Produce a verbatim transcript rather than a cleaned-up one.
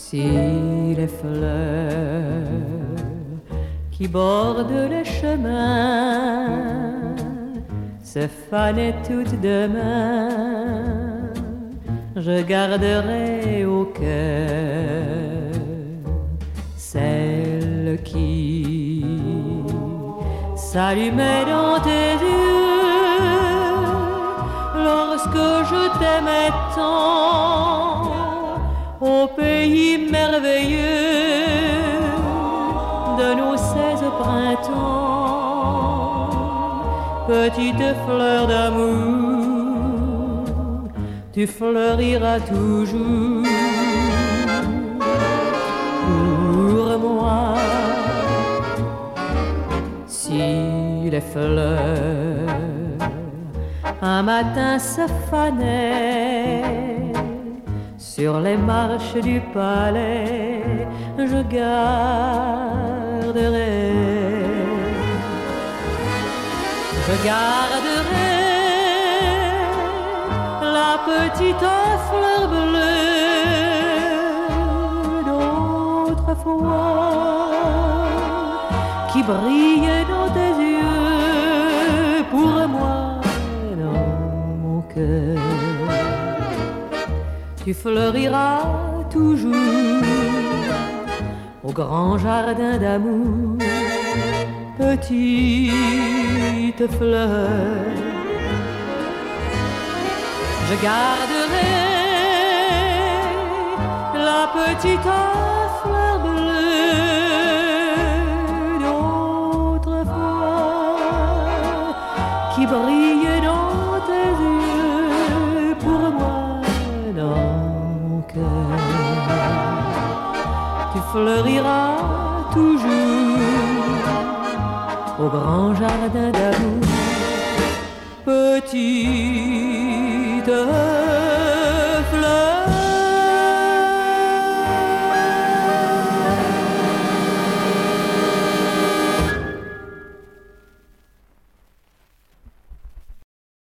Si les fleurs qui bordent les chemins se fanaient toutes demain, je garderai au cœur celle qui s'allumait dans tes yeux lorsque je t'aimais tant au pays merveilleux de nos seize printemps. Petite fleur d'amour, tu fleuriras toujours pour moi. Si les fleurs un matin se fanaient sur les marches du palais, je garderai, je garderai la petite fleur bleue d'autrefois qui brillait dans tes yeux pour moi dans mon cœur. Tu fleuriras toujours au grand jardin d'amour, petite fleur. Je garderai la petite fleur bleue d'autrefois qui brillait dans tes yeux pour moi dans mon cœur. Tu fleuriras toujours au grand jardin d'amour, petite